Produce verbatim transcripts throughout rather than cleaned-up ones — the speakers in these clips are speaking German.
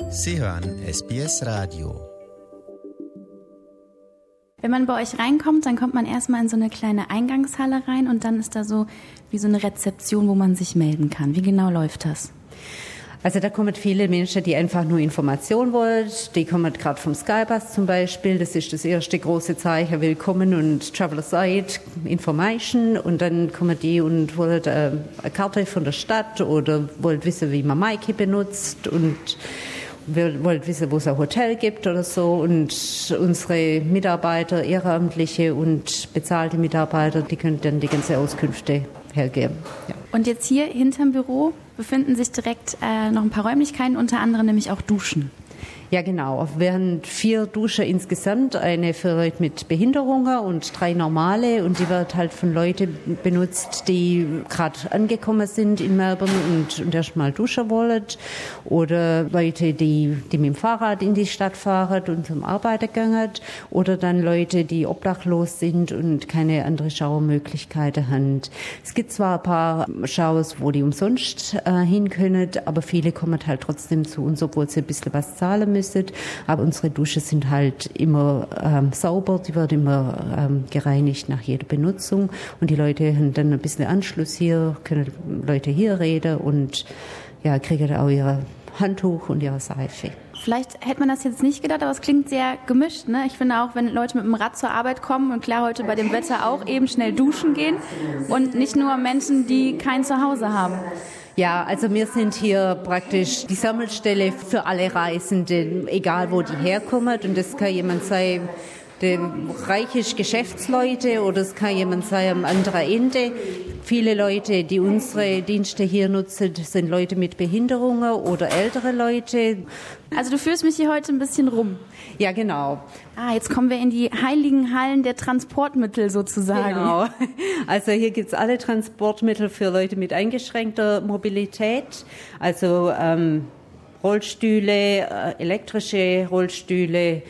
Sie hören S B S Radio. Wenn man bei euch reinkommt, dann kommt man erstmal in so eine kleine Eingangshalle rein und dann ist da so wie so eine Rezeption, wo man sich melden kann. Wie genau läuft das? Also da kommen viele Menschen, die einfach nur Information wollen. Die kommen gerade vom Skybus zum Beispiel. Das ist das erste große Zeichen, Willkommen und Traveler Site Information. Und dann kommen die und wollen äh, eine Karte von der Stadt oder wollen wissen, wie man Maiki benutzt und wir wollen wissen, wo es ein Hotel gibt oder so. Und unsere Mitarbeiter, Ehrenamtliche und bezahlte Mitarbeiter, die können dann die ganzen Auskünfte hergeben. Ja. Und jetzt hier hinterm Büro befinden sich direkt äh, noch ein paar Räumlichkeiten, unter anderem nämlich auch Duschen. Ja, genau. Wir haben vier Duschen insgesamt, eine für Leute mit Behinderungen und drei normale. Und die wird halt von Leuten benutzt, die gerade angekommen sind in Melbourne und, und erst mal duschen wollen. Oder Leute, die, die mit dem Fahrrad in die Stadt fahren und zum Arbeiten gehen. Oder dann Leute, die obdachlos sind und keine andere Schauermöglichkeiten haben. Es gibt zwar ein paar Schauers, wo die umsonst äh, hin können, aber viele kommen halt trotzdem zu uns, obwohl sie ein bisschen was zahlen müssen. Aber unsere Duschen sind halt immer ähm, sauber, die werden immer ähm, gereinigt nach jeder Benutzung und die Leute haben dann ein bisschen Anschluss hier, können Leute hier reden und ja, kriegen auch ihr Handtuch und ihre Seife. Vielleicht hätte man das jetzt nicht gedacht, aber es klingt sehr gemischt, ne? Ich finde auch, wenn Leute mit dem Rad zur Arbeit kommen und klar heute bei dem Wetter auch eben schnell duschen gehen und nicht nur Menschen, die kein Zuhause haben. Ja, also wir sind hier praktisch die Sammelstelle für alle Reisenden, egal wo die herkommen. Und das kann jemand sein, der reiche Geschäftsleute, oder es kann jemand sein am anderen Ende. Viele Leute, die unsere Dienste hier nutzen, sind Leute mit Behinderungen oder ältere Leute. Also du führst mich hier heute ein bisschen rum. Ja, genau. Ah, jetzt kommen wir in die heiligen Hallen der Transportmittel sozusagen. Genau. Also hier gibt's alle Transportmittel für Leute mit eingeschränkter Mobilität. Also ähm, Rollstühle, äh, elektrische Rollstühle,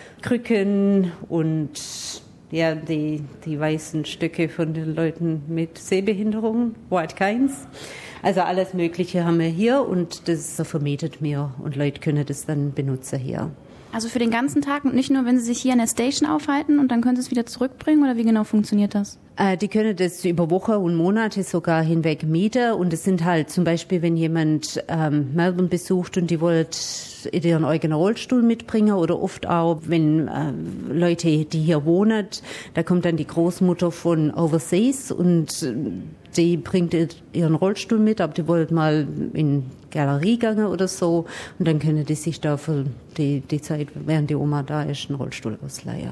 Krücken und ja, die, die weißen Stücke von den Leuten mit Sehbehinderung, White Keins. Also alles Mögliche haben wir hier und das vermietet mir und Leute können das dann benutzen hier. Also für den ganzen Tag und nicht nur, wenn Sie sich hier an der Station aufhalten und dann können Sie es wieder zurückbringen oder wie genau funktioniert das? Äh, die können das über Wochen und Monate sogar hinweg mieten und es sind halt zum Beispiel, wenn jemand ähm, Melbourne besucht und die wollen ihren eigenen Rollstuhl mitbringen oder oft auch, wenn äh, Leute, die hier wohnen, da kommt dann die Großmutter von Overseas und äh, die bringt ihren Rollstuhl mit, aber die wollen mal in Galerie gehen oder so und dann können die sich da für die, die Zeit, während die Oma da ist, einen Rollstuhl ausleihen.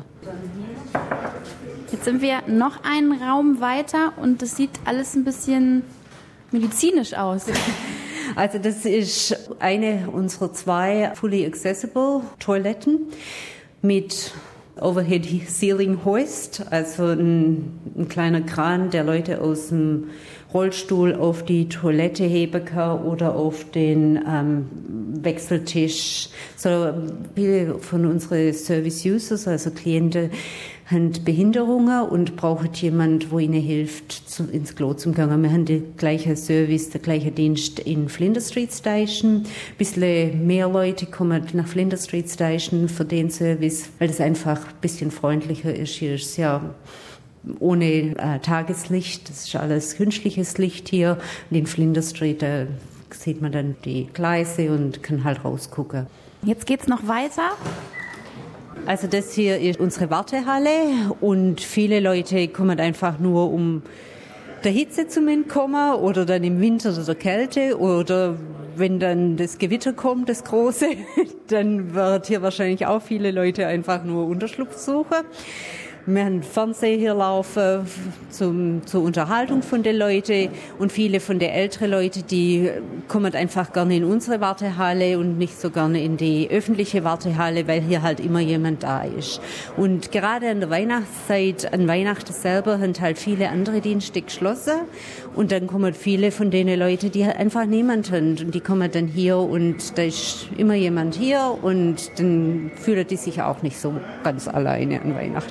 Jetzt sind wir noch einen Raum weiter und das sieht alles ein bisschen medizinisch aus. Also das ist eine unserer zwei fully accessible Toiletten mit Overhead Ceiling Hoist, also ein, ein kleiner Kran, der Leute aus dem Rollstuhl auf die Toilette heben kann oder auf den ähm, Wechseltisch. So viele von unseren Service Users, also Klienten, haben Behinderungen und brauchen jemand, wo ihnen hilft, zu, ins Klo zu gehen. Wir haben den gleichen Service, den gleichen Dienst in Flinders Street Station. Ein bisschen mehr Leute kommen nach Flinders Street Station für den Service, weil das einfach ein bisschen freundlicher ist. Hier ist es ja ohne äh, Tageslicht, das ist alles künstliches Licht hier. Und in Flinders Street da sieht man dann die Gleise und kann halt rausgucken. Jetzt geht's noch weiter. Also das hier ist unsere Wartehalle und viele Leute kommen einfach nur, um der Hitze zu entkommen oder dann im Winter oder der Kälte oder wenn dann das Gewitter kommt, das große, dann wird hier wahrscheinlich auch viele Leute einfach nur Unterschlupf suchen. Wir haben Fernseher hier laufen zum, zur Unterhaltung von den Leuten und viele von den älteren Leuten, die kommen einfach gerne in unsere Wartehalle und nicht so gerne in die öffentliche Wartehalle, weil hier halt immer jemand da ist. Und gerade an der Weihnachtszeit, an Weihnachten selber, haben halt viele andere Dienste geschlossen und dann kommen viele von den Leuten, die einfach niemand haben und die kommen dann hier und da ist immer jemand hier und dann fühlen die sich auch nicht so ganz alleine an Weihnachten.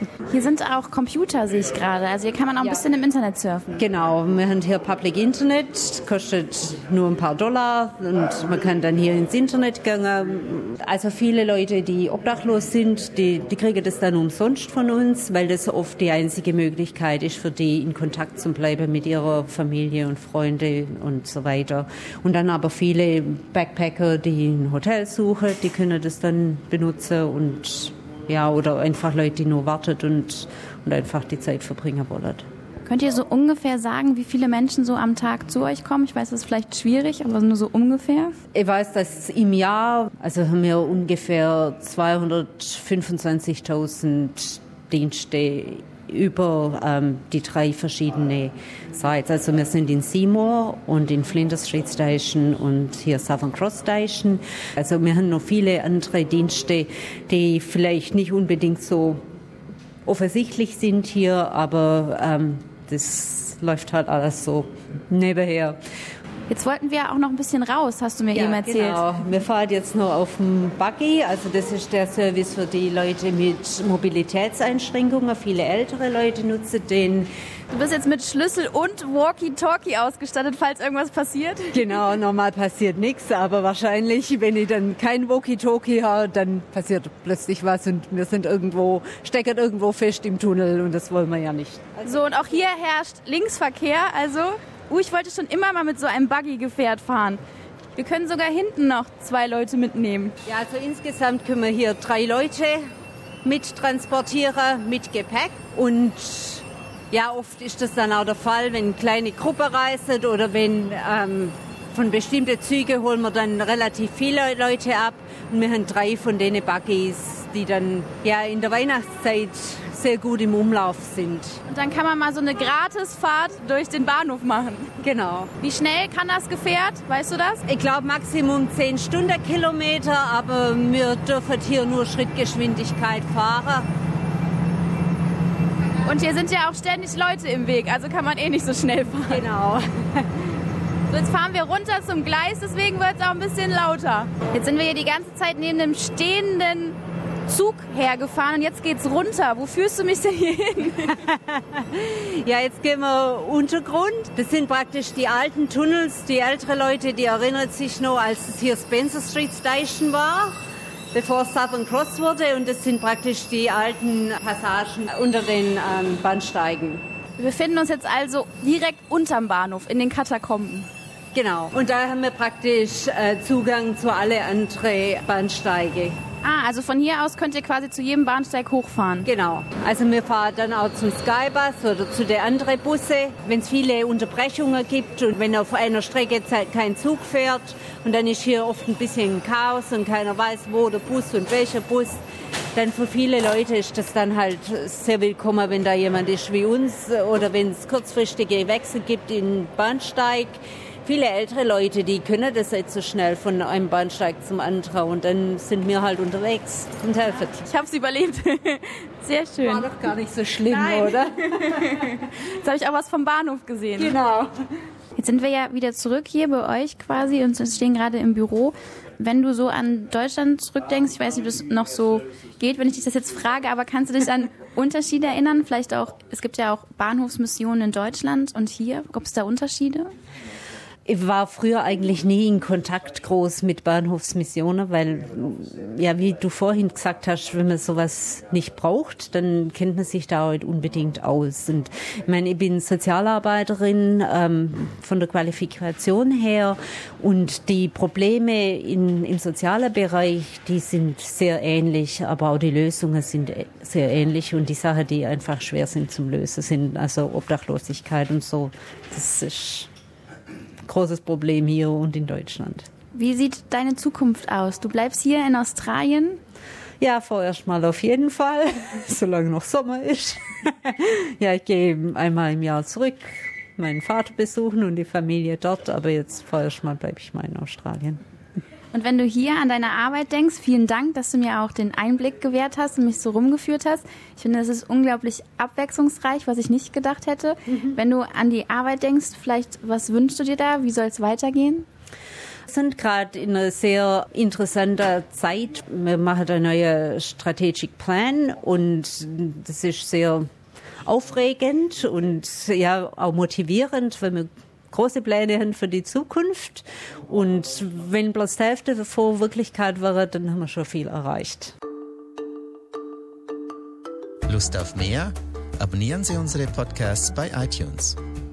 Hier sind auch Computer, sehe ich gerade. Also hier kann man auch ein ja. bisschen im Internet surfen. Genau, wir haben hier Public Internet, kostet nur ein paar Dollar und man kann dann hier ins Internet gehen. Also viele Leute, die obdachlos sind, die, die kriegen das dann umsonst von uns, weil das oft die einzige Möglichkeit ist für die, in Kontakt zu bleiben mit ihrer Familie und Freunde und so weiter. Und dann aber viele Backpacker, die ein Hotel suchen, die können das dann benutzen und ja, oder einfach Leute, die nur warten und, und einfach die Zeit verbringen wollen. Könnt ihr so ungefähr sagen, wie viele Menschen so am Tag zu euch kommen? Ich weiß, das ist vielleicht schwierig, aber nur so ungefähr. Ich weiß, dass im Jahr, also haben wir ungefähr zweihundertfünfundzwanzigtausend Dienste über ähm, die drei verschiedene Sites. Also wir sind in Seymour und in Flinders Street Station und hier Southern Cross Station. Also wir haben noch viele andere Dienste, die vielleicht nicht unbedingt so offensichtlich sind hier, aber ähm, das läuft halt alles so nebenher. Jetzt wollten wir auch noch ein bisschen raus, hast du mir ja, eben erzählt. Genau. Wir fahren jetzt noch auf dem Buggy, also das ist der Service für die Leute mit Mobilitätseinschränkungen. Viele ältere Leute nutzen den. Du bist jetzt mit Schlüssel und Walkie-Talkie ausgestattet, falls irgendwas passiert? Genau, normal passiert nichts, aber wahrscheinlich, wenn ich dann kein Walkie-Talkie habe, dann passiert plötzlich was und wir sind irgendwo, stecken irgendwo fest im Tunnel und das wollen wir ja nicht. So, und auch hier herrscht Linksverkehr, also... Uh, ich wollte schon immer mal mit so einem Buggy-Gefährt fahren. Wir können sogar hinten noch zwei Leute mitnehmen. Ja, also insgesamt können wir hier drei Leute mit transportieren, mit Gepäck. Und ja, oft ist das dann auch der Fall, wenn eine kleine Gruppe reist oder wenn ähm, von bestimmten Zügen holen wir dann relativ viele Leute ab. Und wir haben drei von denen Buggys, die dann ja in der Weihnachtszeit sehr gut im Umlauf sind. Und dann kann man mal so eine Gratisfahrt durch den Bahnhof machen. Genau. Wie schnell kann das Gefährt? Weißt du das? Ich glaube Maximum zehn Stundenkilometer, aber wir dürfen hier nur Schrittgeschwindigkeit fahren. Und hier sind ja auch ständig Leute im Weg, also kann man eh nicht so schnell fahren. Genau. So, jetzt fahren wir runter zum Gleis, deswegen wird es auch ein bisschen lauter. Jetzt sind wir hier die ganze Zeit neben dem stehenden Zug hergefahren und jetzt geht's runter. Wo führst du mich denn hier hin? Ja, jetzt gehen wir Untergrund. Das sind praktisch die alten Tunnels. Die ältere Leute, die erinnern sich noch, als es hier Spencer Street Station war, bevor es Southern Cross wurde. Und das sind praktisch die alten Passagen unter den ähm, Bahnsteigen. Wir befinden uns jetzt also direkt unterm Bahnhof, in den Katakomben. Genau. Und da haben wir praktisch äh, Zugang zu alle anderen Bahnsteige. Ah, also von hier aus könnt ihr quasi zu jedem Bahnsteig hochfahren? Genau. Also wir fahren dann auch zum Skybus oder zu den anderen Busse, wenn es viele Unterbrechungen gibt und wenn auf einer Strecke kein Zug fährt. Und dann ist hier oft ein bisschen Chaos und keiner weiß, wo der Bus und welcher Bus. Dann für viele Leute ist das dann halt sehr willkommen, wenn da jemand ist wie uns oder wenn es kurzfristige Wechsel gibt in Bahnsteig. Viele ältere Leute, die können das jetzt so schnell von einem Bahnsteig zum anderen und dann sind wir halt unterwegs und helfen. Ich habe es überlebt. Sehr schön. War doch gar nicht so schlimm, Nein. Oder? Jetzt habe ich auch was vom Bahnhof gesehen. Genau. Jetzt sind wir ja wieder zurück hier bei euch quasi und stehen gerade im Büro. Wenn du so an Deutschland zurückdenkst, ich weiß nicht, ob das noch so geht, wenn ich dich das jetzt frage, aber kannst du dich an Unterschiede erinnern? Vielleicht auch, es gibt ja auch Bahnhofsmissionen in Deutschland und hier. Gibt es da Unterschiede? Ich war früher eigentlich nie in Kontakt groß mit Bahnhofsmissionen, weil, ja, wie du vorhin gesagt hast, wenn man sowas nicht braucht, dann kennt man sich da halt unbedingt aus. Und ich meine, ich bin Sozialarbeiterin ähm, von der Qualifikation her und die Probleme in, im sozialen Bereich, die sind sehr ähnlich, aber auch die Lösungen sind sehr ähnlich und die Sachen, die einfach schwer sind zum Lösen, sind also Obdachlosigkeit und so. Das ist großes Problem hier und in Deutschland. Wie sieht deine Zukunft aus? Du bleibst hier in Australien? Ja, vorerst mal auf jeden Fall, solange noch Sommer ist. Ja, ich gehe einmal im Jahr zurück, meinen Vater besuchen und die Familie dort, aber jetzt vorerst mal bleibe ich mal in Australien. Und wenn du hier an deine Arbeit denkst, vielen Dank, dass du mir auch den Einblick gewährt hast und mich so rumgeführt hast. Ich finde, das ist unglaublich abwechslungsreich, was ich nicht gedacht hätte. Mhm. Wenn du an die Arbeit denkst, vielleicht, was wünschst du dir da? Wie soll es weitergehen? Wir sind gerade in einer sehr interessanten Zeit. Wir machen einen neuen Strategic Plan und das ist sehr aufregend und ja auch motivierend, weil wir große Pläne haben für die Zukunft. Und wenn bloß die Hälfte davor Wirklichkeit wäre, dann haben wir schon viel erreicht. Lust auf mehr? Abonnieren Sie unsere Podcasts bei iTunes.